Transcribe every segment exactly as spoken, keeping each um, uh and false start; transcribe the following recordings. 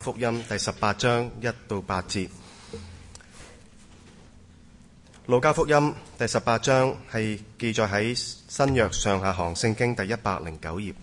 福音第十八章一到八節。路加福音第十八章係記載喺新約上下行聖經第一百零九頁。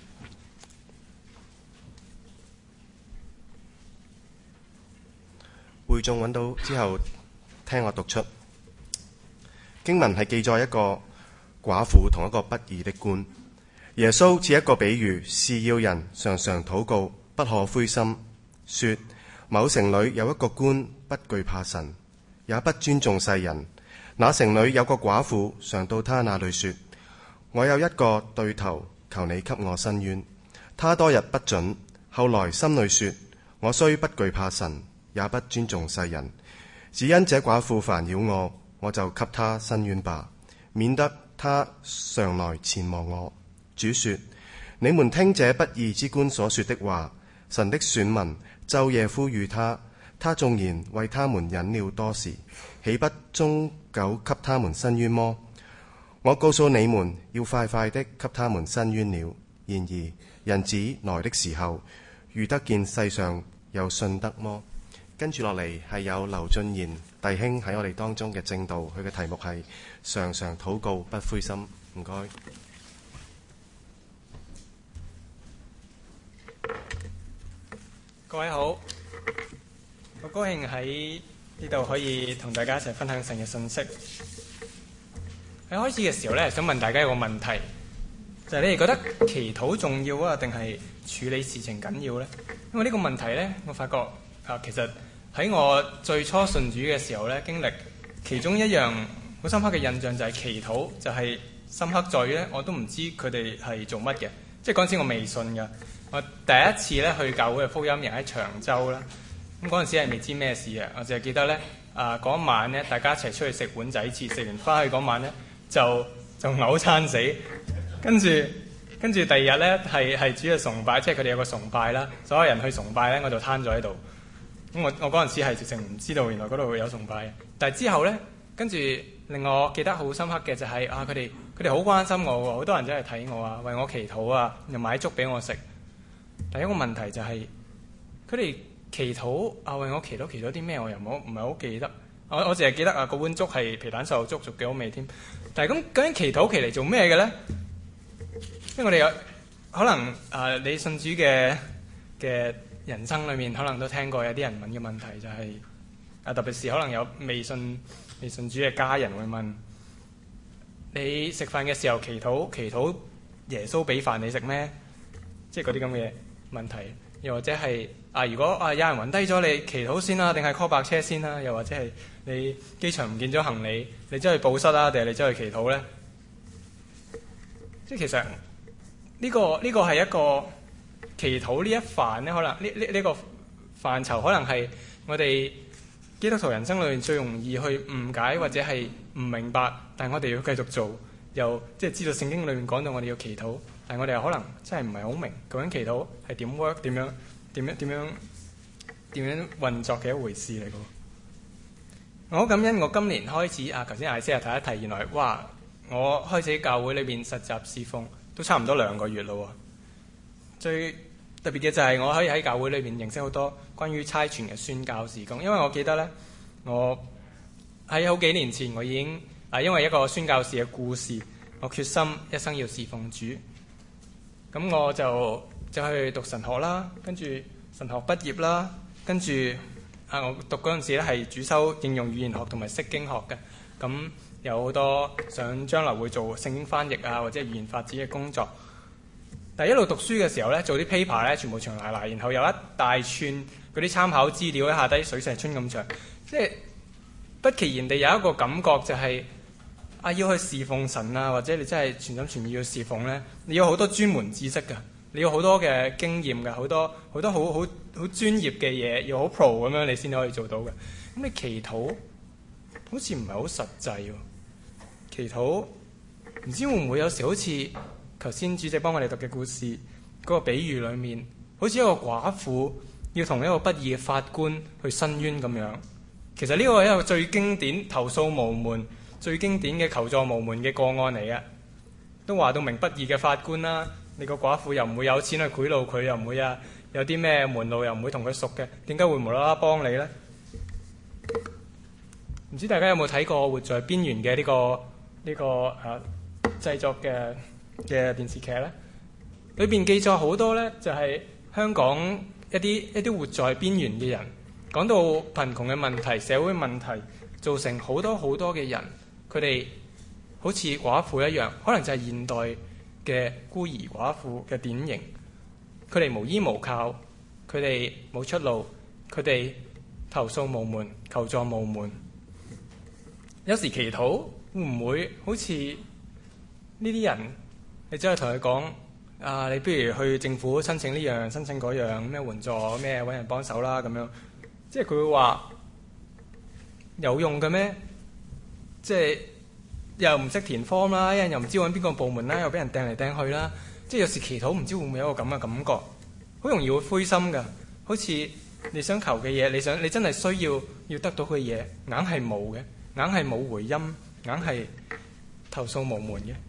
會眾揾到之後，聽我讀出經文係記載一個寡婦同一個不義的官。耶穌似一個比喻，是要人常常禱告，不可灰心，說某城裏有一個官，不懼怕神，也不尊重世人。那城裏有個寡婦，常到他那裏說，我有一個對頭，求你給我伸冤。他多日不准，後來心裏說，我雖不懼怕神，也不尊重世人，只因這寡婦煩擾我，我就給他伸冤吧，免得他常來纏磨我。主說，你們聽這不義之官所說的話，神的選民晝夜呼籲他，他縱然為他們忍了多時，豈不終久給他們伸冤麼？我告訴你們，要快快的給他們伸冤了。然而人子來的時候，遇得見世上有信德麼？跟住落嚟係有劉俊賢弟兄喺我哋當中嘅證道，佢嘅題目係常常禱告不灰心。唔該。 各位好，好高興喺呢度可以同大家一齊分享神嘅信息。喺開始嘅時候咧，想問大家一個問題，就係你哋覺得祈禱重要啊，定係處理事情緊要呢？因為呢個問題呢，我發覺啊，其實喺我最初信主嘅時候呢，經歷其中一樣好深刻嘅印象就係祈禱，就係深刻在於呢，我都唔知佢哋係做乜嘅，即係嗰陣時我未信㗎。我第一次咧去教會嘅福音營喺長洲啦，咁嗰陣時係未知咩事嘅，我淨係記得咧，啊嗰晚咧大家一齊出去食碗仔翅，食完翻去嗰晚咧就就嘔餐死，跟住跟住第二日咧係係主日崇拜，即係佢哋有個崇拜啦，所有人去崇拜咧，我就攤咗喺度。咁我我嗰陣時係直情唔知道原來嗰度會有崇拜嘅，但係之後咧跟住令我記得好深刻嘅就係、是、啊佢哋佢哋好關心我喎，好多人真係睇我啊，為我祈禱啊，又買粥俾我食。第一個問題就係佢哋祈禱啊，為我祈禱祈禱啲咩？我又冇唔係好記得。我我淨係記得啊，個碗粥係皮蛋瘦肉粥，仲幾好味添。但係咁究竟祈禱祈嚟做咩嘅咧？因為我哋有可能啊、呃，你信主嘅嘅人生裏面，可能都聽過有啲人問嘅問題，就係、是、啊，特別是可能有未信未信主嘅家人會問你食飯嘅時候祈禱祈禱耶穌俾飯你食咩？即係嗰啲咁嘅問題，又或者係啊，如果啊有人暈低咗，你祈禱先啦，定係 call 白車先啦？又或者係你機場唔見咗行李，你走去報失啦，定係你走去祈禱咧？即係其實呢、呢個呢、呢個係一個祈禱呢一範咧，可能呢呢呢個範疇可能係我哋基督徒人生裏面最容易去誤解或者係唔明白，但係我哋要繼續做，又即係知道聖經裏面講到我哋要祈禱。但係我哋又可能真係唔係好明究竟祈禱係點 work， 點樣點樣點樣點樣運作嘅一回事嚟嘅。我好感恩，我今年開始啊，頭先艾師又提一提，原來哇，我開始喺教會裏邊實習侍奉都差唔多兩個月咯。最特別嘅就係我可以喺教會裏邊認識好多關於差傳嘅宣教事工，因為我記得呢，我喺好幾年前我已經啊，因為一個宣教士嘅故事，我決心一生要侍奉主。咁我就就去讀神學啦，跟住神學畢業啦，跟住啊我讀嗰陣時咧係主修應用語言學同埋釋經學嘅，咁有好多想將來會做聖經翻譯啊或者語言發展嘅工作。但係一路讀書嘅時候咧，做啲 paper 咧全部長賴賴，然後有一大串嗰啲參考資料喺下低水石春咁長，即係不其然地有一個感覺就係、是。啊！要去侍奉神啊，或者你真係全心全意要侍奉呢，你有好多專門知識㗎，你有好多嘅經驗㗎，好多好多好好好專業嘅嘢，要好 pro 咁樣你先可以做到嘅。咁你祈禱好似唔係好實際喎。祈禱唔知會唔會有時好似頭先主席幫我哋讀嘅故事嗰個比喻裏面，好似一個寡婦要同一個不義嘅法官去申冤咁樣。其實呢個係一個最經典投訴無門、最經典嘅求助無門嘅個案嚟嘅，都話到明不義嘅法官啦，你個寡婦又唔會有錢去賄賂佢，又唔會啊有啲咩門路又唔會同佢熟嘅，點解會無啦啦幫你呢？唔知大家有冇睇過《活在邊緣》嘅呢個呢、這個誒、啊、製作嘅嘅電視劇呢？裏邊記載好多呢，就係、是、香港一啲一啲活在邊緣嘅人，講到貧窮嘅問題、社會問題，造成好多好多嘅人，佢哋好似寡婦一樣，可能就係現代嘅孤兒寡婦嘅典型。佢哋無依無靠，佢哋冇出路，佢哋投訴無門，求助無門。有時祈禱會唔會好似呢啲人？你只係同佢講啊，你不如去政府申請呢樣、申請嗰樣，咩援助、咩揾人幫手啦咁樣。即係佢會話有用嘅咩？即係又唔識填 form 啦，一人又唔知揾邊個部門啦，又俾人掟嚟掟去啦。即係有時祈禱唔知會唔會有一個咁嘅感覺，好容易會灰心㗎。好似你想求嘅嘢，你想你真係需要要得到嘅嘢，硬係冇嘅，硬係冇回音，硬係投訴無門嘅。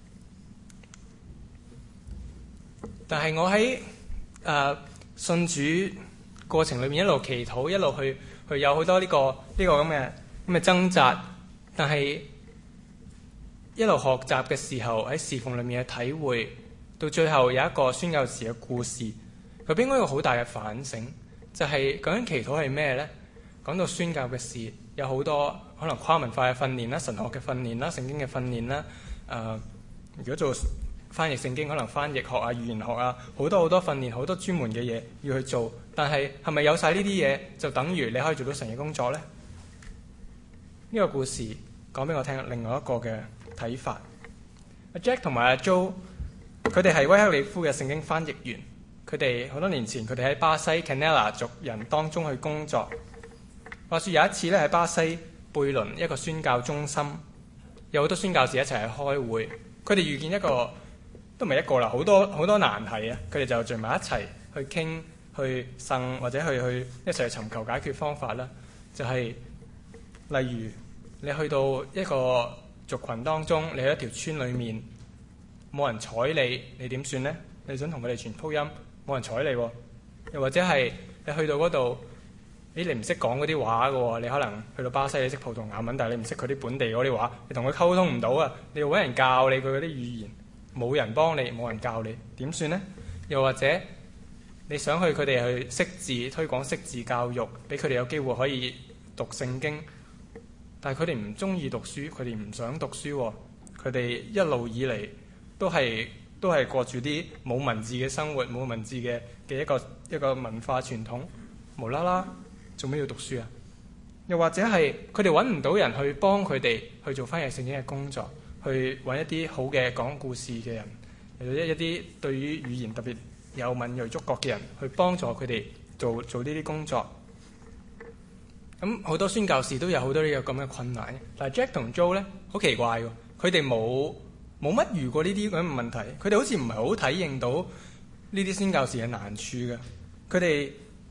但係我喺誒、呃、信主過程裏面一路祈禱，一路去去有好多呢、這個呢、這個咁嘅咁嘅掙扎，但係一路學習嘅時候喺侍奉裏面嘅體會，到最後有一個宣教士嘅故事，佢俾我一個好大嘅反省，就係、是、究竟祈禱係咩呢？講到宣教嘅事，有好多可能跨文化嘅訓練啦、神學嘅訓練啦、聖經嘅訓練啦。誒、呃，如果做翻譯聖經，可能翻譯學啊、語言學啊，好多好多訓練，好多專門嘅嘢要去做。但係係咪有晒呢啲嘢，就等於你可以做到神嘅工作呢？呢、這個故事講俾我聽，另外一個嘅睇法。阿 Jack 同埋阿 Joe，佢哋係威克里夫嘅聖經翻譯員。佢哋好多年前，佢哋喺巴西 Canela 族人當中去工作。話說有一次咧，喺巴西貝倫一個宣教中心，有好多宣教士一齊去開會。佢哋遇見一個都唔係一個啦，好多好多難題啊！佢哋就聚埋一齊去傾、去呻或者去去一齊去尋求解決方法啦。就係、是、例如你去到一個族群當中，你喺一條村裏面冇人睬你，你點算呢？你想同佢哋傳福音，冇人睬你喎。又或者係你去到嗰度，咦，你唔識講嗰啲話嘅喎，你可能去到巴西你識葡萄牙文，但係你唔識佢啲本地嗰啲話，你同佢溝通唔到啊！你要揾人教你佢嗰啲語言，冇人幫你，冇人教你，點算呢？又或者你想去佢哋去識字，推廣識字教育，俾佢哋有機會可以讀聖經，但係佢哋唔中意讀書，佢哋唔想讀書喎，佢哋一路以嚟都係都係過住啲冇文字嘅生活，冇文字嘅嘅一個一個文化傳統，無啦啦做咩要讀書啊？又或者係佢哋揾唔到人去幫佢哋去做翻譯聖經嘅工作，去揾一啲好嘅講故事嘅人，或者一啲對於語言特別有敏鋭觸覺嘅人，去幫助佢哋做做呢啲工作。咁好多宣教士都有好多呢個咁嘅困難。但係 Jack 同 Joe 咧好奇怪喎，佢哋冇冇乜遇過呢啲咁嘅問題，佢哋好似唔係好體認到呢啲宣教士嘅難處嘅。佢哋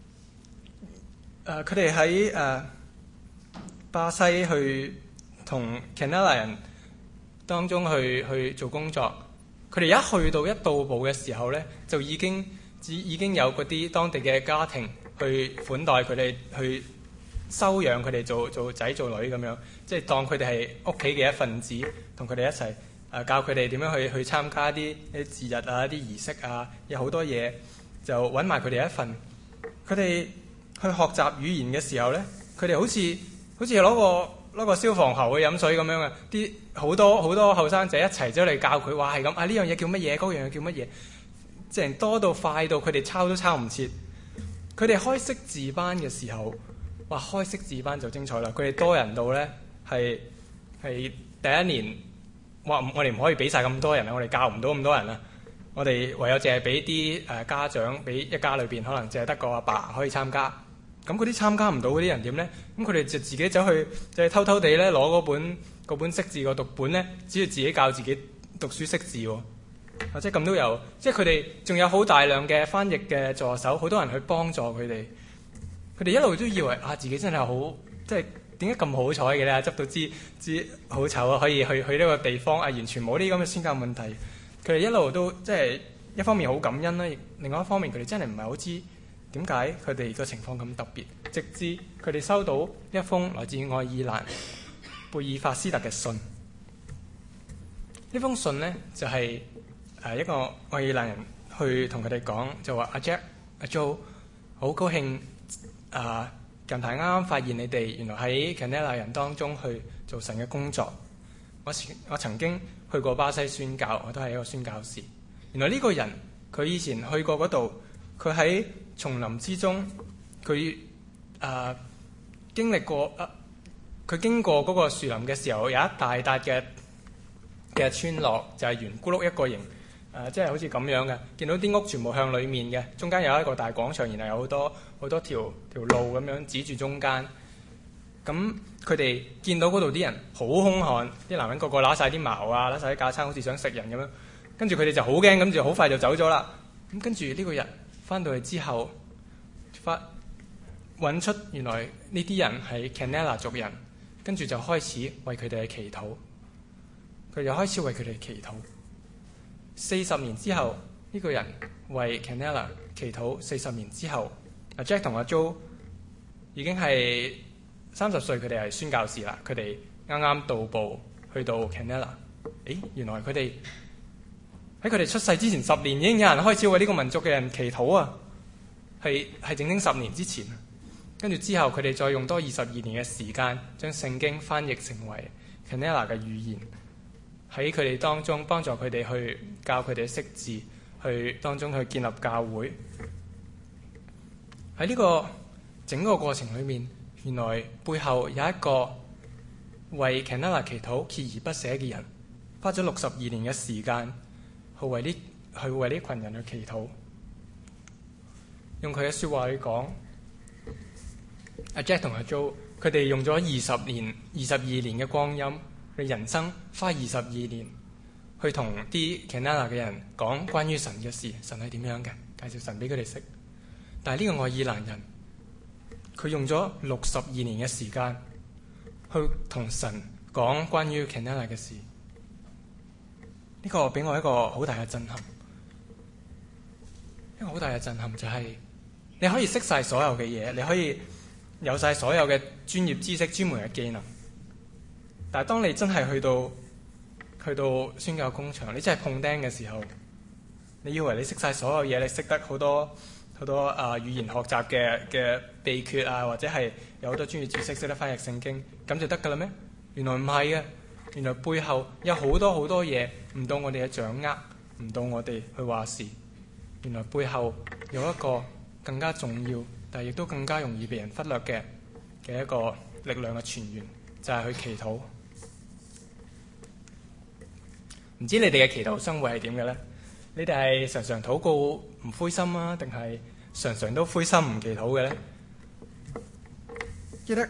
誒佢哋喺誒巴西去同 Canela 人當中去去做工作，佢哋一去到一到埗嘅時候咧，就已經只已經有嗰啲當地嘅家庭去款待佢哋，去收養佢哋做做仔做女咁樣，即係當佢哋係屋企嘅一份子，同佢哋一齊誒、呃、教佢哋點樣去去參加啲啲節日啊、啲儀式啊，有好多嘢就揾埋佢哋一份。佢哋去學習語言嘅時候咧，佢哋好似好似攞個攞個消防喉去飲水咁樣嘅，啲好多好多後生仔一齊走嚟教佢話係咁啊，呢樣嘢叫乜嘢，嗰樣嘢叫乜嘢，即係多到快到佢哋抄都抄唔切。佢哋開識字班嘅時候，哇！開識字班就精彩啦！佢哋多人到咧，係係第一年，哇！我哋唔可以俾晒咁多人啊，我哋教唔到咁多人啊，我哋唯有淨係俾啲誒家長，俾一家裏邊可能淨係得個阿爸可以參加。咁嗰啲參加唔到嗰啲人點咧？咁佢哋就自己走去，就係偷偷地咧攞嗰本嗰本識字個讀本咧，只要自己教自己讀書識字喎。或者咁都有，即係佢哋仲有好大量嘅翻譯嘅助手，好多人去幫助佢哋。佢哋一路都以為啊，自己真係好，即係點解咁好彩嘅咧？執到支支好醜啊，可以去去呢個地方啊，完全冇呢啲咁嘅宣教問題。佢哋一路都即係一方面好感恩啦，亦另外一方面佢哋真係唔係好知點解佢哋個情況咁特別，直至佢哋收到一封來自愛爾蘭貝爾法斯特嘅信。呢封信呢，就係、是、誒一個愛爾蘭人去同佢哋講，就話阿 Jack、阿 Joe 好高興啊！近排啱啱發現你哋原來喺 Canela 人當中去做神嘅工作。我我曾經去過巴西宣教，我都係一個宣教士。原來呢個人佢以前去過嗰度，佢喺叢林之中，佢誒、呃、經歷過誒，佢、呃、經過嗰個樹林嘅時候，有一大笪嘅嘅村落，就係圓咕碌一個形，誒、呃、即係好似咁樣嘅。見到啲屋全部向裡面嘅，中間有一個大廣場，然後有好多好多條條路咁樣指住中間。咁佢哋見到嗰度啲人好兇悍，啲男人個個揦晒啲矛啊，揦晒啲架撐，好似想食人咁樣。跟住佢哋就好驚，跟住好快就走咗啦。咁跟住呢個人翻到去之後，發揾出原來呢啲人係 Canela 族人，跟住就開始為佢哋去祈禱。佢就開始為佢哋祈禱。四十年之後，呢、這個人為 Canela 祈禱。四十年之後，阿 Jack 同阿 Joe 已經係三十歲，佢哋係宣教士啦。佢哋啱啱到步去到 Canela。誒，原來佢哋喺佢哋出世之前十年已經有人開始為呢個民族嘅人祈禱啊！係係整整十年之前。跟住之後，佢哋再用多二十二年嘅時間，將聖經翻譯成為 Canela 嘅語言，喺佢哋當中幫助佢哋去教佢哋識字，去當中去建立教會。喺呢個整個過程裏面，原來背後有一個為 Canela 祈禱鍥而不捨嘅人，花咗六十二年嘅時間去為呢去為呢群人去祈禱。用佢嘅説話去講，阿 Jack 同阿 Joe 佢哋用咗二十年、二十二年嘅光陰，佢人生花二十二年去同啲 Canela 嘅人講關於神嘅事，神係點樣嘅，介紹神俾佢哋識。但係呢個愛爾蘭人，佢用咗六十二年嘅時間去同神講關於 Canela 嘅事。呢、這個俾我一個好大嘅震撼。一個好大嘅震撼就係、是、你可以識晒所有嘅嘢，你可以有晒所有嘅專業知識、專門嘅技能。但係當你真係去到去到宣教工場，你真係碰釘嘅時候，你以為你識晒所有嘢，你識得好多好多啊、呃、語言學習嘅嘅秘訣啊，或者係有好多專業知識，識得翻譯聖經，咁就得㗎啦咩？原來唔係嘅，原來背後有好多好多嘢唔到我哋嘅掌握，唔到我哋去話事。原來背後有一個更加重要，但係亦都更加容易被人忽略嘅嘅一個力量嘅泉源，就係、是、去祈禱。唔知你哋嘅祈禱生活係點嘅呢？你哋係常常禱告唔灰心啊，定係常常都灰心唔祈禱嘅呢？記得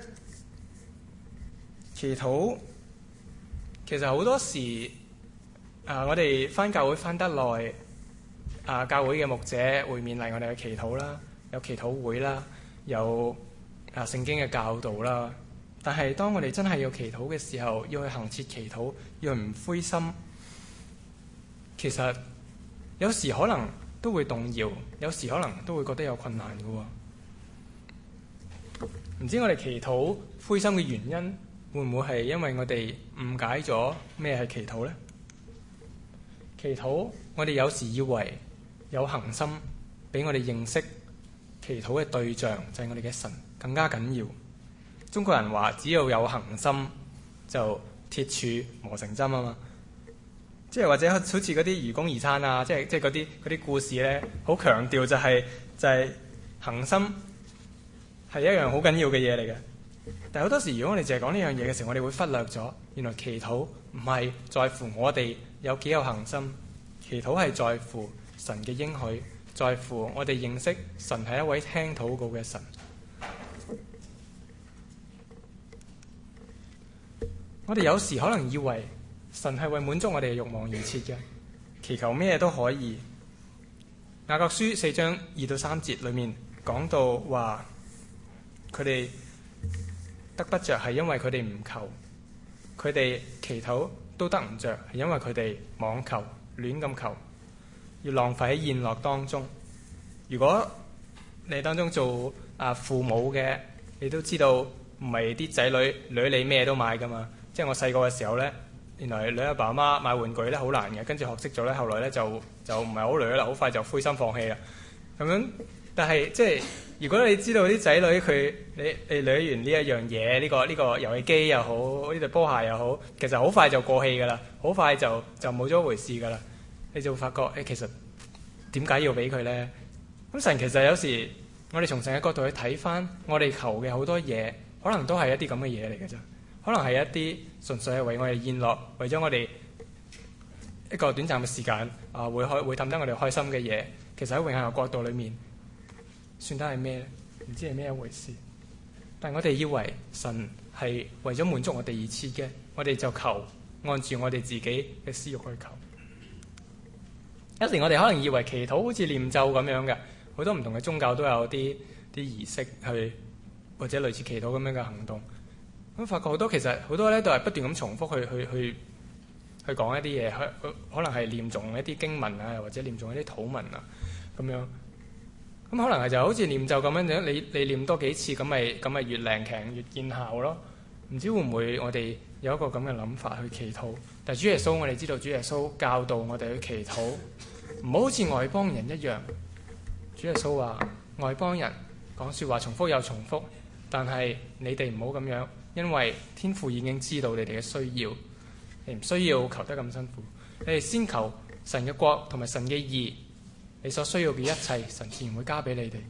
祈禱其實好多時啊，我哋返教會返得耐啊，教會嘅牧者會勉勵我哋去祈禱啦，有祈禱會啦，有啊聖經嘅教導啦。但係當我哋真係要祈禱嘅時候，要去恆切祈禱，要去唔灰心，其實有時可能都會動搖，有時可能都會覺得有困難嘅喎。唔知我哋祈禱灰心嘅原因，會唔會係因為我哋誤解咗咩係祈禱呢？祈禱我哋有時以為有恆心，俾我哋認識祈禱嘅對象就係我哋嘅神更加緊要。中國人話只要有恆心，就鐵柱磨成針啊嘛。即係或者好似嗰啲愚公移山啊，即係即係嗰啲嗰啲故事咧，好強調就係、是、就係、是、恆心係一樣好緊要嘅嘢嚟嘅。但係好多時，如果我哋淨係講呢樣嘢嘅時候，我哋會忽略咗原來祈禱唔係在乎我哋有幾有恆心，祈禱係在乎神嘅應許，在乎我哋認識神係一位聽禱告嘅神。我哋有時可能以為神係為滿足我哋嘅慾望而設嘅，祈求咩都可以。雅各書四章二到三節裏面講到話，佢哋得不着係因為佢哋唔求，佢哋祈禱都得唔着係因為佢哋妄求亂咁求。 要浪費喺宴樂當中。如果你當中做啊父母嘅，你都知道唔係啲仔女女你咩都買噶嘛。即係我細個嘅時候呢，原來女阿爸阿媽買玩具呢好難嘅，跟住學識咗呢，後來呢就就唔係好女啦，好快就灰心放棄啦。咁樣，但係即係如果你知道啲仔女佢你你女完呢一樣嘢，呢個呢個遊戲機又好，呢對波鞋又好，其實好快就過氣噶啦，好快就就冇咗一回事噶啦。你就會發覺誒，其實點解要俾佢呢？咁神其實有時我哋從神嘅角度去睇翻，我哋求嘅好多嘢，可能都係一啲咁嘅嘢嚟嘅啫。可能係一啲純粹係為我哋宴樂，為咗我哋一個短暫嘅時間啊，會開會氹得我哋開心嘅嘢。其實喺永恆嘅角度裏面，算得係咩呢？唔知係咩一回事。但係我哋以為神係為咗滿足我哋而設嘅，我哋就求按住我哋自己嘅私欲去求。有時我哋可能以為祈禱好似念咒咁樣嘅，好多唔同嘅宗教都有啲啲儀式去或者類似祈禱咁樣嘅行動。咁發覺好多其實好多咧都係不斷咁重複去去去去講一啲嘢，可可能係念誦一啲經文啊，或者念誦一啲禱文啊咁樣。咁可能係就好似念咒咁樣樣，你你念多幾次咁咪咁咪越靈強越見效咯。唔知會唔會我哋有一個咁嘅諗法去祈禱？但係主耶穌，我哋知道主耶穌教導我哋去祈禱，唔好好似外邦人一樣。主耶穌話外邦人講説話重複又重複，但係你哋唔好咁樣。因為天父已經知道你哋嘅需要，你唔需要求得咁辛苦。你哋先求神嘅國同埋神嘅義，你所需要嘅一切，神自然會加俾你哋。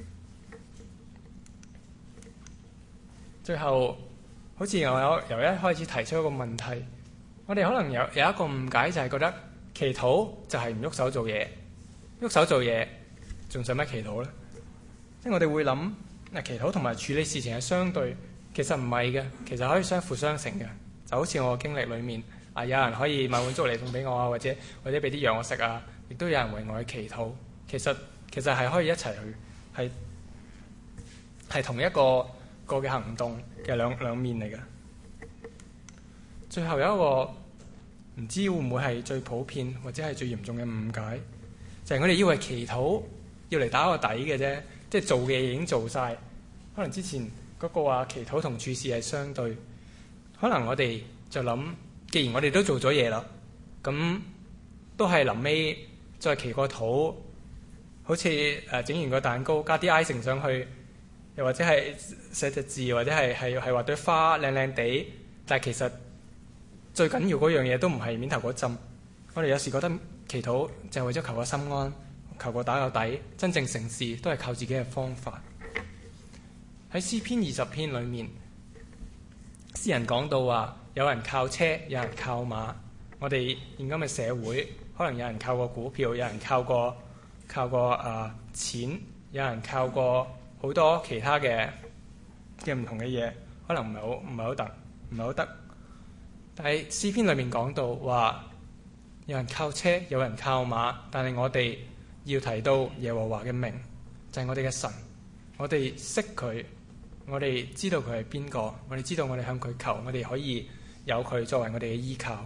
最後，好似我有由一開始提出一個問題，我哋可能有有一個誤解，就係覺得祈禱就係唔喐手做嘢，喐手做嘢仲使乜祈禱呢？即係我哋會諗嗱，祈禱同埋處理事情係相對。其實唔係嘅，其實可以相輔相成嘅。就好似我嘅經歷裏面，啊有人可以買碗粥嚟送俾我啊，或者或者俾啲藥我食啊，亦都有人為我去祈禱。其實其實係可以一齊去，係係同一個個嘅行動嘅兩兩面嚟嘅。最後有一個唔知會唔會係最普遍或者係最嚴重嘅誤解，就係我哋以為祈禱要嚟打個底嘅啫，即係做嘅嘢已經做晒。可能之前嗰個話祈禱同處事係相對，可能我哋就諗，既然我哋都做咗嘢啦，咁都係臨尾再祈個禱，好似誒整完個蛋糕加啲 icing 上去，又或者係寫隻字，或者係係係畫朵花靚靚地，但係其實最緊要嗰樣嘢都唔係面頭嗰陣。我哋有時覺得祈禱就係為咗求個心安，求個打個底，真正成事都係靠自己嘅方法。喺詩篇二十篇裏面，詩人講到話，有人靠車，有人靠馬。我哋現今嘅社會，可能有人靠過股票，有人靠過靠過啊、呃、錢，有人靠過好多其他嘅嘅唔同嘅嘢，可能唔係好唔係好得，唔係好得。但係詩篇裏面講到話，有人靠車，有人靠馬，但係我哋要提到耶和華嘅名，就係、是、我哋嘅神，我哋識佢。我哋知道佢係邊個，我哋知道我哋向佢求，我哋可以有佢作為我哋嘅依靠。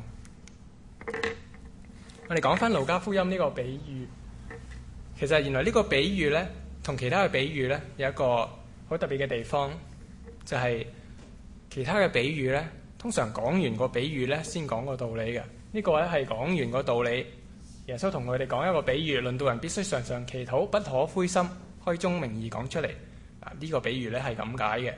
我哋講翻路加福音呢個比喻，其實原來呢個比喻呢，同其他嘅比喻呢，有一個好特別嘅地方，就係、是、其他嘅比喻呢，通常講完個比喻呢，先講個道理嘅。呢、這個咧係講完個道理，耶穌同佢哋講一個比喻，論到人必須常常祈禱，不可灰心，開宗明義講出嚟。啊！呢個比喻咧係咁解嘅，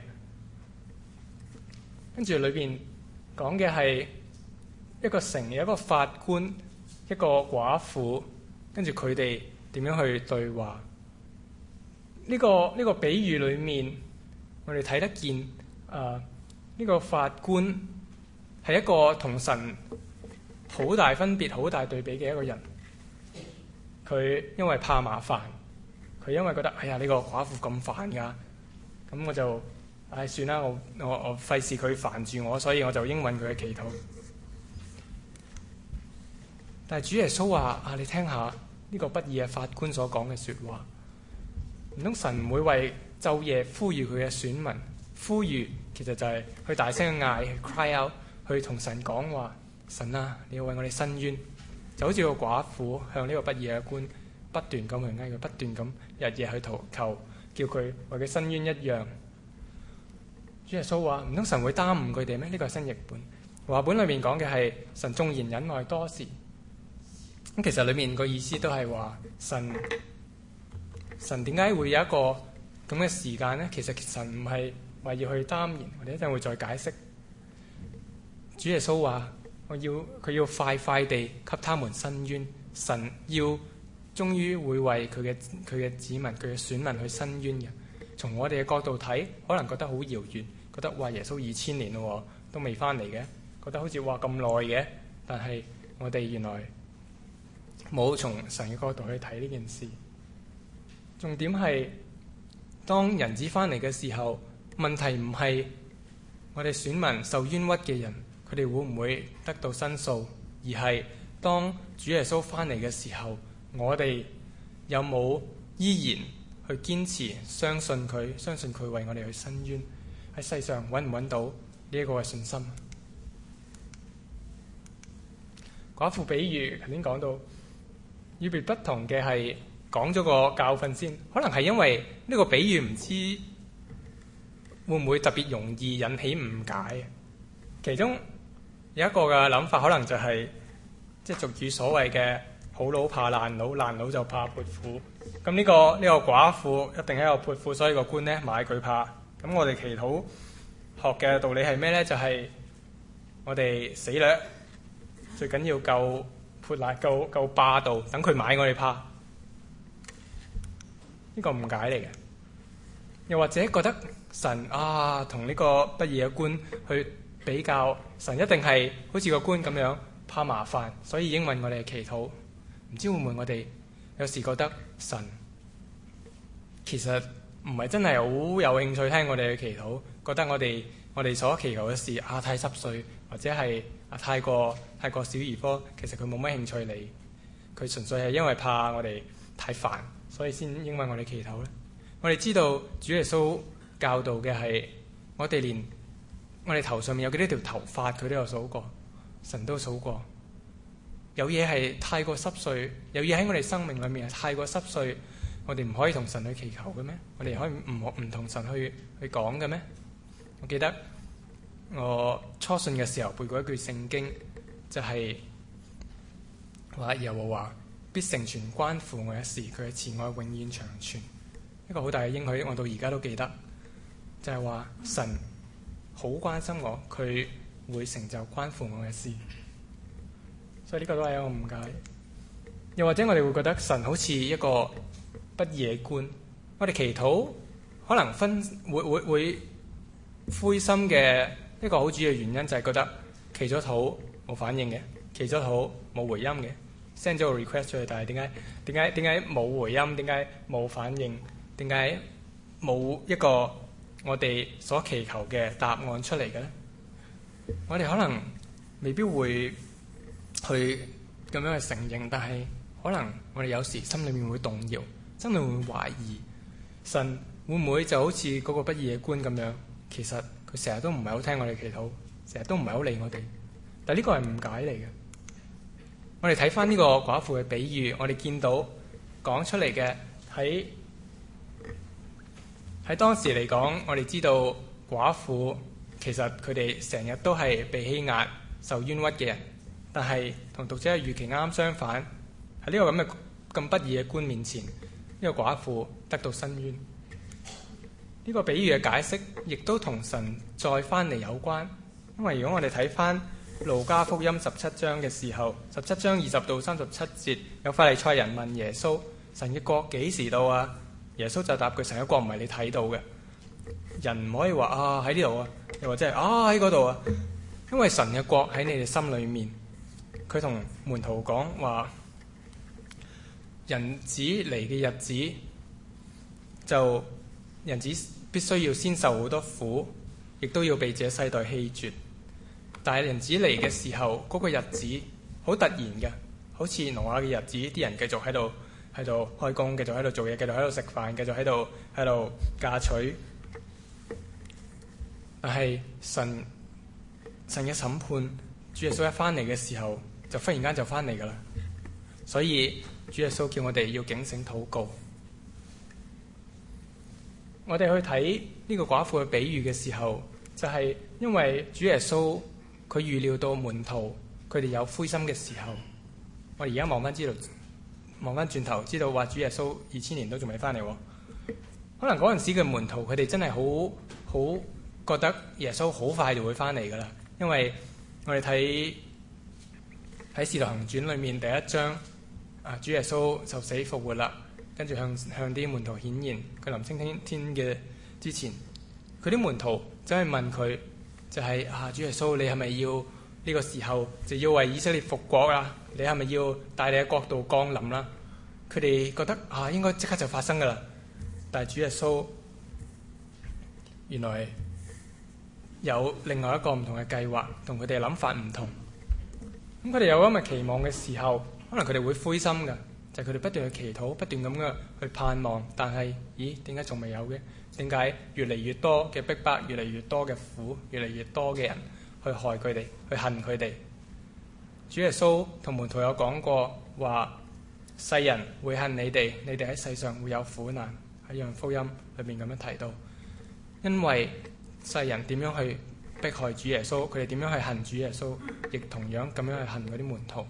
跟住裏邊講嘅係一個城有一個法官，一個寡婦，跟住佢哋點樣去對話？呢個呢個比喻裏面，我哋睇得見啊！呢個法官係一個同神好大分別、好大對比嘅一個人。佢因為怕麻煩。佢因為覺得，哎呀，呢個寡婦咁煩㗎，咁我就，唉，算啦，我我我費事佢煩住我，所以我就應允佢嘅祈禱。但係主耶穌話：啊，你聽下呢個不義嘅法官所講嘅説話，唔通神唔會為晝夜呼籲佢嘅選民？呼籲其實就係去大聲嗌，去 cry out，去同神講話：神啊，你要為我哋伸冤。 就好似個寡婦向呢個不義嘅官不斷咁去嗌佢，不斷咁日夜去求求，叫佢為佢伸冤一樣。主耶穌話：唔通神會耽誤佢哋咩？呢個係新譯本。話本裏面講嘅係神縱然忍耐多時。咁其實裏面個意思都係話神神點解會有一個咁嘅時間呢？其實神唔係話要去耽延，我哋一陣會再解釋。主耶穌話：我要佢要快快地給他們伸冤。神要終於會為佢嘅佢嘅子民、佢嘅選民去伸冤嘅。從我哋嘅角度睇，可能覺得好遙遠，覺得哇耶穌二千年咯，都未翻嚟嘅，覺得好似哇咁耐嘅。但係我哋原來冇從神嘅角度去睇呢件事。重點係當人子翻嚟嘅時候，問題唔係我哋選民受冤屈嘅人，佢哋會唔會得到申訴，而係當主耶穌翻嚟嘅時候，我哋有冇依然去堅持相信佢，相信佢為我哋去伸冤？喺世上揾唔揾到呢一個嘅信心？寡婦比喻頭先講到，與別不同嘅係講咗個教訓先，可能係因為呢個比喻唔知會唔會特別容易引起誤解。其中有一個嘅諗法，可能就係即係俗語所謂嘅好佬怕爛佬，爛佬就怕潑婦。咁呢、這個呢、這個寡婦一定係個潑婦，所以個官呢買佢怕。咁我哋祈禱學嘅道理係咩呢？就係、是、我哋死略，最緊要夠潑辣、夠夠霸道，等佢買我哋怕。呢、這個誤解嚟嘅。又或者覺得神啊同呢個不義嘅官去比較，神一定係好似個官咁樣怕麻煩，所以應允我哋嘅祈禱。唔知會唔會我哋有時覺得神其實唔係真係好有興趣聽我哋嘅祈禱，覺得我哋我哋所祈求嘅事啊太濕碎，或者係啊太過太過小兒科，其實佢冇乜興趣理，佢純粹係因為怕我哋太煩，所以先應允我哋祈禱咧。我哋知道主耶穌教導嘅係我哋連我哋頭上面有幾多條頭髮佢都有數過，神都數過。有嘢係太過濕碎，有嘢喺我哋生命裏面係太過濕碎，我哋唔可以同神去祈求嘅咩？我哋可以唔唔同神去去講嘅咩？我記得我初信嘅時候背過一句聖經，就係話耶和華必成全關乎我嘅事，佢嘅慈愛永遠長存。一個好大嘅應許，我到而家都記得，就係話神好關心我，佢會成就關乎我嘅事。所以呢個都係一個誤解。又或者我哋會覺得神好似一個不義官，我哋祈禱可能分會會會灰心嘅一個好主要嘅原因，就係覺得祈咗禱冇反應嘅，祈咗禱冇回音嘅 ，send 咗個 request 出去，但係點解點解點解冇回音？點解冇反應？點解冇一個我哋所祈求嘅答案出嚟嘅咧？我哋可能未必會去咁樣去承認，但係可能我哋有時心裏面會動搖，心裏面會懷疑神會唔會就好似嗰個不義嘅官咁樣，其實佢成日都唔係好聽我哋祈禱，成日都唔係好理我哋。但係呢個係誤解嚟嘅。我哋睇翻呢個寡婦嘅比喻，我哋見到講出嚟嘅喺喺當時嚟講，我哋知道寡婦其實佢哋成日都係被欺壓、受冤屈嘅人，但係同讀者嘅預期啱啱相反，喺呢個咁嘅咁不義嘅官面前，呢、這個寡婦得到伸冤。呢、這個比喻嘅解釋亦都同神再翻嚟有關，因為如果我哋睇翻路加福音十七章嘅時候，十七章二十到三十七節，有法利賽人問耶穌：神嘅國幾時到啊？耶穌就答佢：神嘅國唔係你睇到嘅，人唔可以話啊喺呢度啊，又或者係啊喺嗰度啊，因為神嘅國喺你哋心裏面。佢同門徒講話：人子嚟嘅日子，就人子必須要先受好多苦，亦都要被這世代棄絕。但係人子嚟嘅時候，嗰、那個日子好突然嘅，好似挪亞嘅日子，啲人繼續喺度喺度開工，繼續喺度做嘢，繼續喺度食飯，繼續喺度喺度嫁娶。但係神神嘅審判，主耶穌一翻嚟嘅時候，就忽然間就翻嚟噶啦。 所以主耶穌叫我哋要警醒禱告。我哋去睇呢個寡婦嘅比喻嘅時候，就係、是、因為主耶穌佢預料到門徒佢哋有灰心嘅時候。我哋而家望翻知道，望翻轉頭知道話主耶穌二千年都仲未翻嚟喎。可能嗰陣時嘅門徒佢哋真係好好覺得耶穌好快就會翻嚟噶啦，因為我哋睇喺《使徒行傳》裏面第一章，啊主耶穌就死復活啦。跟住向向啲門徒顯現，佢臨升天天嘅之前，佢啲門徒走去問佢，就係、是、啊主耶穌，你係咪要呢個時候就要為以色列復國啦？你係咪要帶你嘅國度降臨啦？佢哋覺得啊應該即刻就發生噶啦，但係主耶穌原來有另外一個唔同嘅計劃，同佢哋諗法唔同。咁佢哋有咁嘅期望嘅時候，可能佢哋會灰心㗎。就係佢哋不斷去祈禱，不斷咁嘅去盼望，但係，咦？點解仲未有嘅？點解越嚟越多嘅逼迫，越嚟越多嘅苦，越嚟越多嘅人去害佢哋，去恨佢哋？主耶穌同門徒有講過話，世人會恨你哋，你哋喺世上會有苦難。喺約翰福音裏面咁樣提到，因為世人點樣去迫害主耶穌，佢哋點樣去恨主耶穌，亦同樣咁樣去恨嗰啲門徒。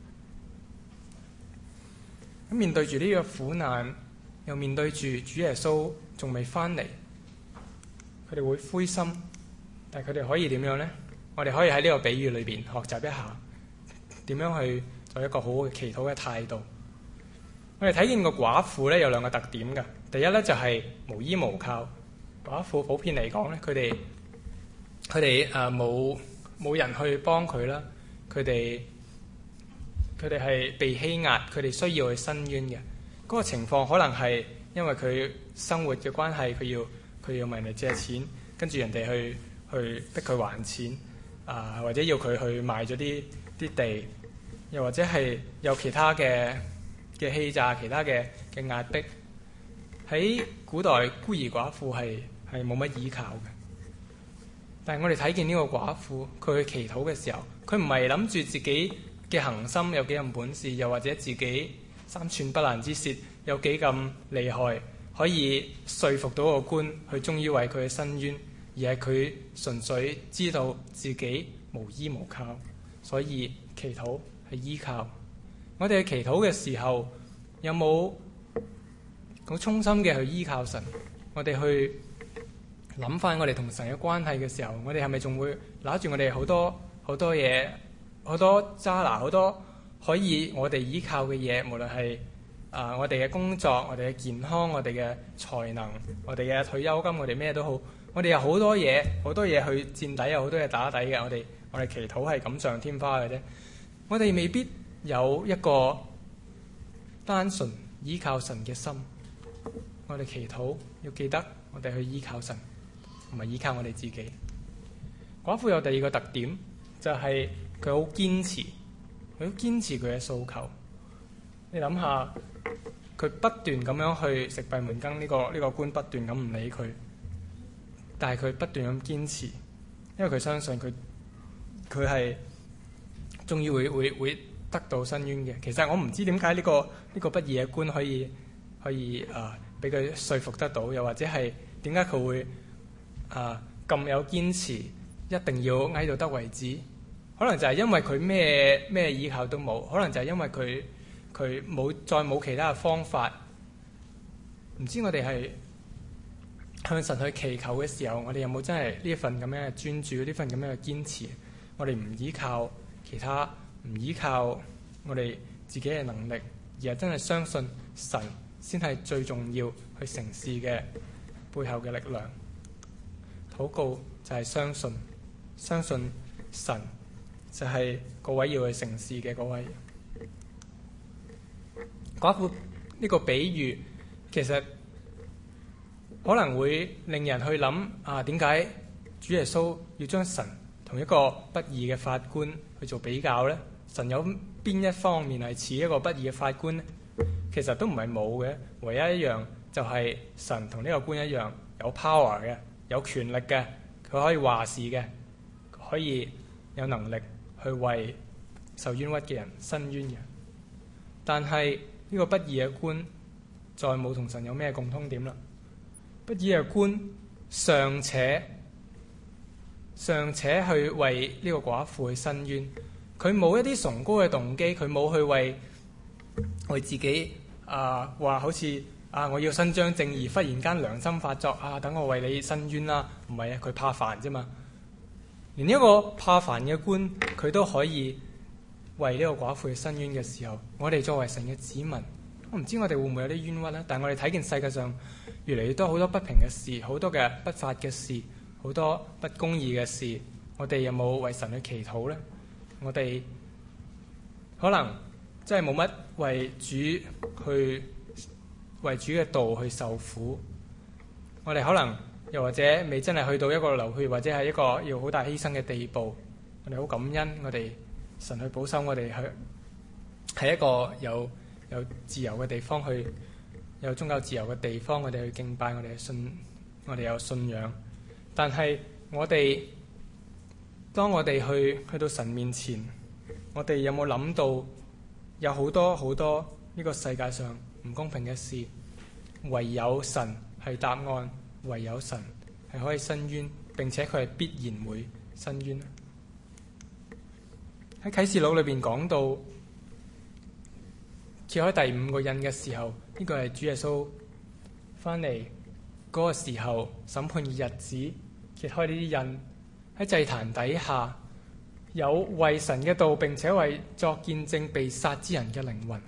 咁面對住呢個苦難，又面對住主耶穌仲未翻嚟，佢哋會灰心，但係佢哋可以點樣呢？我哋可以喺呢個比喻裏邊學習一下點樣去做一個好好嘅祈禱嘅態度。我哋睇見個寡婦咧有兩個特點嘅，第一咧就係無依無靠。寡婦普遍嚟講咧，佢哋佢哋誒冇冇人去幫佢啦，佢哋。佢哋係被欺壓，佢哋需要去申冤嘅。嗰、那個情況可能係因為佢生活嘅關係，佢要佢要問人哋借錢，跟住人哋去去逼佢還錢，啊、呃、或者要佢去賣咗啲啲地，又或者係有其他嘅嘅欺詐、其他嘅嘅壓迫。喺古代孤兒寡婦係係冇乜依靠嘅，但係我哋睇見呢個寡婦，佢去祈禱嘅時候，佢唔係諗住自己嘅恒心有幾咁本事，又或者自己三寸不爛之舌有幾咁厲害，可以說服到個官去終於為佢嘅申冤，而係佢純粹知道自己無依無靠，所以祈禱係依靠。我哋去祈禱嘅時候，有冇好衷心嘅去依靠神？我哋去諗翻我哋同神嘅關係嘅時候，我哋係咪仲會拿住我哋好多好多嘢？好多揸拿，好多可以我哋依靠嘅嘢，無論係啊、呃、我哋嘅工作、我哋嘅健康、我哋嘅才能、我哋嘅退休金，我哋咩都好，我哋有好多嘢，好多嘢去墊底，有好多嘢打底嘅。我哋我哋祈禱係錦上添花嘅啫。我哋未必有一個單純依靠神嘅心。我哋祈禱要記得，我哋去依靠神，唔係依靠我哋自己。寡婦有第二個特點，就係、是。佢好堅持，佢好堅持佢嘅訴求。你諗下，佢不斷咁樣去食閉門羹，呢、這個呢、這個官不斷咁唔理佢，但係佢不斷咁堅持，因為佢相信佢佢係終於會會會得到申冤嘅。其實我唔知點解呢個呢、這個不義嘅官可以可以啊俾佢說服得到，又或者係點解佢會啊咁有堅持，一定要挨到得為止。可能就係因為佢咩咩依靠都冇，可能就係因為佢佢冇再冇其他嘅方法。唔知我哋係向神去祈求嘅時候，我哋有冇真係呢一份咁樣嘅專注，呢份咁樣嘅堅持？我哋唔依靠其他，唔依靠我哋自己嘅能力，而係真係相信神先係最重要去成事嘅背後嘅力量。禱告就係相信，相信神。就係嗰位要去成事嘅嗰位。寡婦呢個比喻其實可能會令人去諗啊，點解主耶穌要將神同一個不義嘅法官去做比較呢？神有邊一方面係似一個不義嘅法官呢？其實都唔係冇嘅，唯一一樣就係神同呢個官一樣有 power 嘅，有權力嘅，佢可以話事嘅，可以有能力去為受冤屈嘅人申冤嘅。 但係呢個不義嘅官再冇同神有咩共通點啦。不義嘅官尚且尚且去為呢個寡婦去申冤，佢冇一啲崇高嘅動機，佢冇去為為自己啊話好似啊我要伸張正義，忽然間良心發作啊，等我為你申冤啦。唔係啊，佢怕煩啫嘛。連一個怕煩嘅官，佢都可以為呢個寡婦去申冤嘅時候，我哋作為神嘅子民，我唔知我哋會唔會有啲冤屈呢？但係我哋睇見世界上越嚟越多好多不平嘅事，好多嘅不法嘅事，好多不公義嘅事，我哋有冇為神去祈禱呢？我哋可能真係冇乜為主去為主嘅道去受苦，我哋可能又或者未真係去到一個流血或者係一個要好大犧牲嘅地步，我哋好感恩我哋神去保守我哋去喺一個有有自由嘅地方，去有宗教自由嘅地方，我哋去敬拜，我哋去信，我哋有信仰。但係我哋當我哋去去到神面前，我哋有冇諗到有好多好多呢個世界上唔公平嘅事，唯有神係答案，唯有神係可以伸冤，並且佢係必然會伸冤。喺啟示錄裏邊講到揭開第五個印嘅時候，呢個係主耶穌翻嚟嗰個時候審判嘅日子，揭開呢啲印，喺祭壇底下有為神嘅道並且為作見證被殺之人嘅靈魂。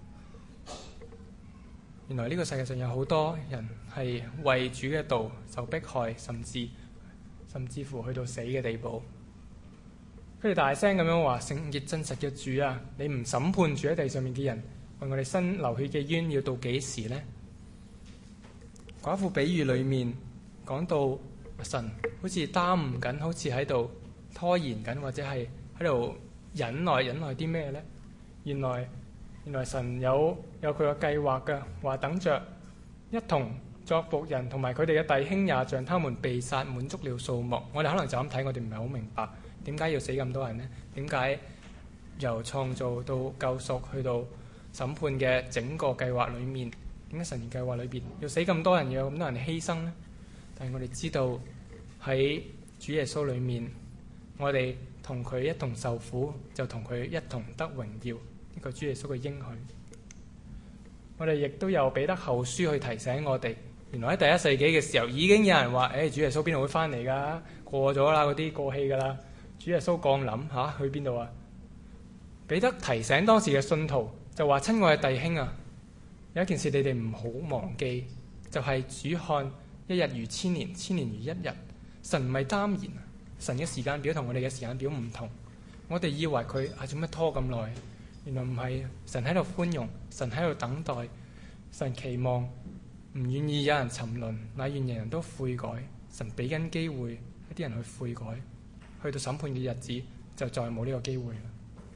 原來呢個世界上有好多人係為主嘅道受迫害，甚至甚至乎去到死嘅地步。佢哋大聲咁樣話：聖潔真實嘅主啊，你唔審判住喺地上面嘅人，為我哋伸流血嘅冤，要到幾時呢？寡婦比喻裏面講到神好似耽誤緊，好似喺度拖延緊，或者係喺度忍耐忍耐啲咩呢？原來原來神有有佢個計劃嘅，話等着一同作僕人，同埋佢哋嘅弟兄也像他們被殺，滿足了數目。我哋可能就咁睇，我哋唔係好明白點解要死咁多人呢？點解由創造到救贖去到審判嘅整個計劃裏面，點解神嘅計劃裏邊要死咁多人，要有咁多人犧牲呢？但係我哋知道喺主耶穌裏面，我哋同佢一同受苦，就同佢一同得榮耀。呢個主耶穌嘅應許，我哋亦都有彼得後書去提醒我哋，原來喺第一世紀嘅時候已經有人話：誒、哎，主耶穌邊度會翻嚟㗎？過咗啦，嗰啲過氣㗎啦。主耶穌降臨嚇、啊、去邊度啊？彼得提醒當時嘅信徒就話：親愛嘅弟兄啊，有一件事你哋唔好忘記，就係、是、主看一日如千年，千年如一日。神唔係耽延，神嘅時間表同我哋嘅時間表唔同。我哋以為佢啊做乜拖咁耐？原來唔係，神喺度寬容，神喺度等待，神期望唔願意有人沉淪，乃願人人都悔改。神俾緊機會一啲人去悔改，去到審判嘅日子就再冇呢個機會啦。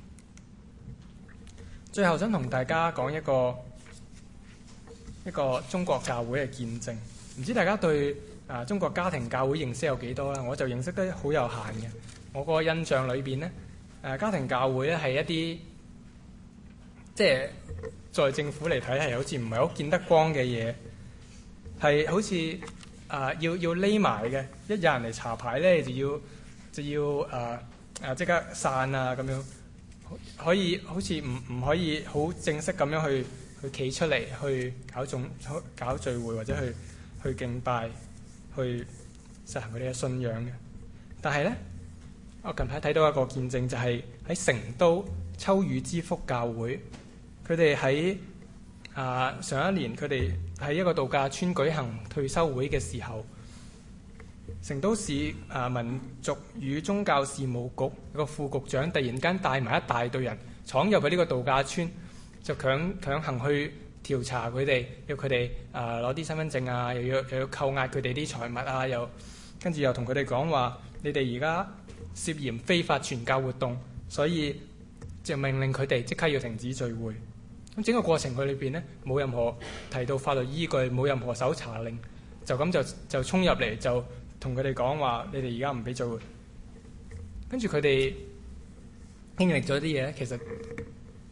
最後想同大家講一個一個中國教會嘅見證，唔知大家對啊中國家庭教會認識有幾多啦？我就認識得好有限嘅。我個印象裏邊呢，誒家庭教會咧係一啲即係在政府嚟睇係好似唔係好見得光嘅嘢，係好似啊、呃、要要匿埋嘅，一有人嚟查牌咧就要就要啊啊即刻散啊咁樣，可以好似唔唔可以好正式咁樣去去企出嚟去搞種搞聚會或者去去敬拜去實行佢哋嘅信仰嘅。但係咧，我近排睇到一個見證，就係喺成都秋雨之福教會。佢哋喺啊上一年，佢哋喺一個度假村舉行退休會嘅時候，成都市啊民族與宗教事務局個副局長突然間帶埋一大隊人闖入去呢個度假村，就強強行去調查佢哋，要佢哋啊攞啲身份證啊，又要又要扣押佢哋啲財物啊，又跟住又同佢哋講話：你哋而家涉嫌非法傳教活動，所以就命令佢哋即刻要停止聚會。咁整個過程佢裏邊呢，冇任何提到法律依據，冇任何搜查令，就咁就就衝入嚟就同佢哋講話：你哋而家唔俾聚會。跟住佢哋經歷咗啲嘢，其實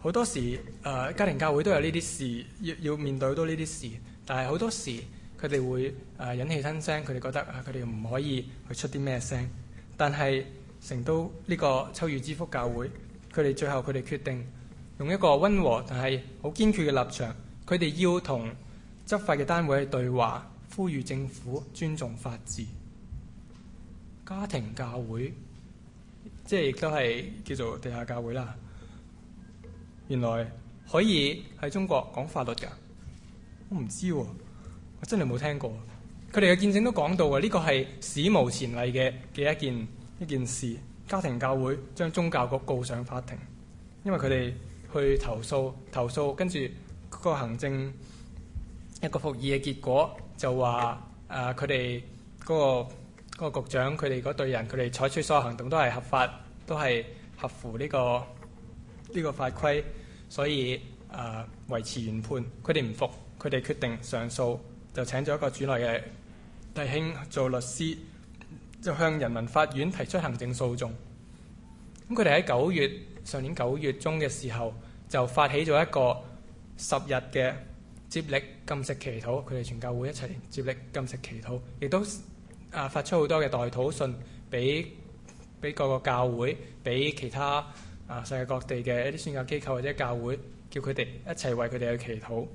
好多時誒、呃、家庭教會都有呢啲事，要要面對好多呢啲事，但係好多時佢哋會誒、呃、忍氣吞聲，佢哋覺得啊佢哋唔可以去出啲咩聲。但係成都呢個秋雨之福教會，佢哋最後佢哋決定用一個溫和但係好堅決嘅立場，佢哋要同執法嘅單位去對話，呼籲政府尊重法治。家庭教會即係亦都係叫做地下教會啦。原來可以喺中國講法律㗎，我唔知喎，我真係冇聽過。佢哋嘅見證都講到嘅，呢個係史無前例嘅嘅一件一件事。家庭教會將宗教局告上法庭，因為佢哋去投訴投訴，跟住嗰個行政一個復議嘅結果就話誒佢哋嗰個嗰個局長佢哋嗰隊人佢哋採取所有行動都係合法，都係合乎呢個呢個法規，所以誒、呃、維持原判。佢哋唔服，佢哋決定上訴，就請咗一個主內嘅弟兄做律師，就向人民法院提出行政訴訟。咁佢哋喺九月上年九月中嘅時候，就發起咗一個十日嘅接力禁食祈禱。佢哋全教會一齊接力禁食祈禱，亦都啊發出好多嘅代禱信俾俾各個教會，俾其他啊世界各地嘅一啲宣教機構或者教會，叫佢哋一齊為佢哋去祈禱。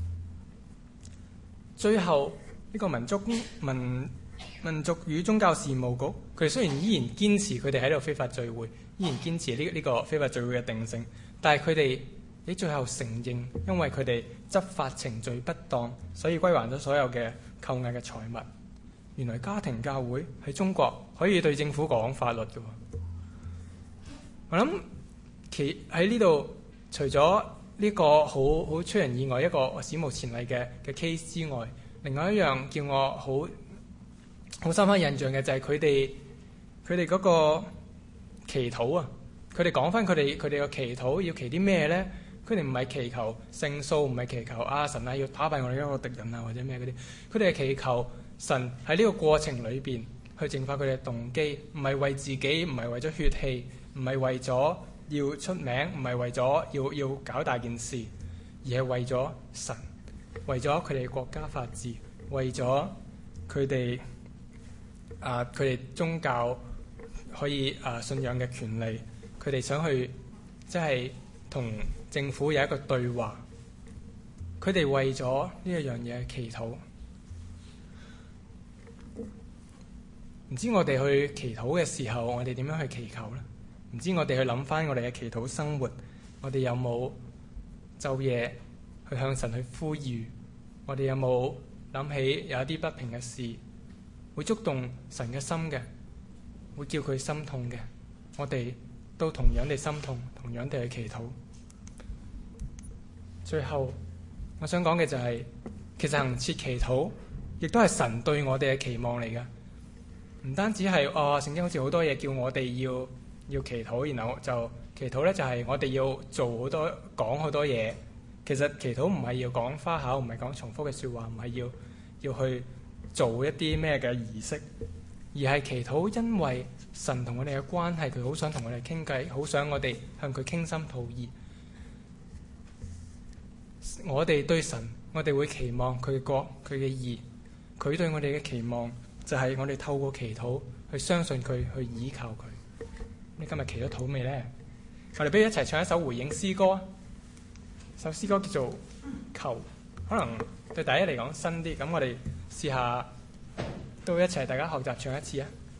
最後呢個民族民民族與宗教事務局，佢哋雖然依然堅持佢哋喺度非法聚會，依然堅持呢呢個非法聚會嘅定性，但係佢哋喺最後承認，因為佢哋執法程序不當，所以歸還咗所有嘅扣押嘅財物。原來家庭教會喺中國可以對政府講法律嘅。我諗其喺呢度，除咗呢個好好出人意外一個史無前例嘅嘅 case 之外，另外一樣叫我好好深刻印象嘅就係佢哋佢哋嗰個祈禱啊！佢哋講翻佢哋佢哋個祈禱要祈啲咩呢？佢哋唔係祈求勝訴，唔係祈求啊神啊要打敗我哋一個敵人啊或者咩嗰啲，佢哋係祈求神喺呢個過程裏邊去淨化佢哋嘅動機，唔係為自己，唔係為咗血氣，唔係為咗要出名，唔係為咗要要搞大件事，而係為咗神，為咗佢哋國家法治，為咗佢哋啊佢哋宗教可以啊信仰嘅權利，佢哋想去即係同政府有一個對話，佢哋為咗呢一樣嘢祈禱。唔知我哋去祈禱嘅時候，我哋點樣去祈求呢？唔知我哋去諗翻我哋嘅祈禱生活，我哋有冇晝夜去向神去呼籲？我哋有冇諗起有一啲不平嘅事，會觸動神嘅心嘅，會叫佢心痛嘅？我哋都同樣地心痛，同樣地去祈禱。最後，我想講嘅就係、是，其實恆切祈禱，亦都係神對我哋嘅期望嚟㗎。唔單止係哦，聖經好似好多嘢叫我哋要要祈禱，然後就祈禱咧，就係我哋要做好多講好多嘢。其實祈禱唔係要講花巧，唔係講重複嘅説話，唔係要要去做一啲咩嘅儀式，而係祈禱，因為神同我哋嘅關係，佢好想同我哋傾偈，好想我哋向佢傾心吐意。我哋對神，我哋會期望佢嘅國，佢嘅義。佢對我哋嘅期望就係我哋透過祈禱去相信佢，去依靠佢。你今日祈咗禱未呢？我哋不如一齊唱一首回應詩歌啊！首詩歌叫做《求》，可能對大家嚟講新啲，咁我哋試下都一齊大家學習唱一次啊！